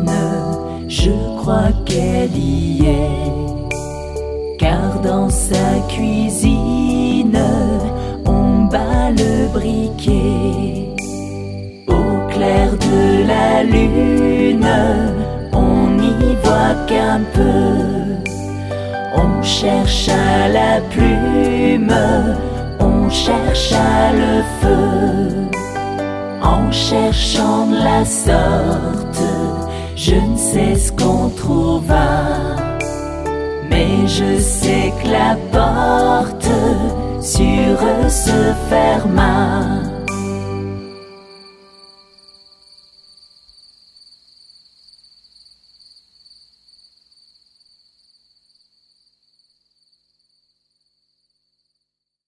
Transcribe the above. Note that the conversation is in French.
je crois qu'elle y est. Car dans sa cuisine, on bat le briquet. Au clair de la lune, on n'y voit qu'un peu. On cherche à la plume, on cherche à le feu. En cherchant de la sorte, je ne sais ce qu'on trouva. Mais je sais que la porte sur eux se ferma.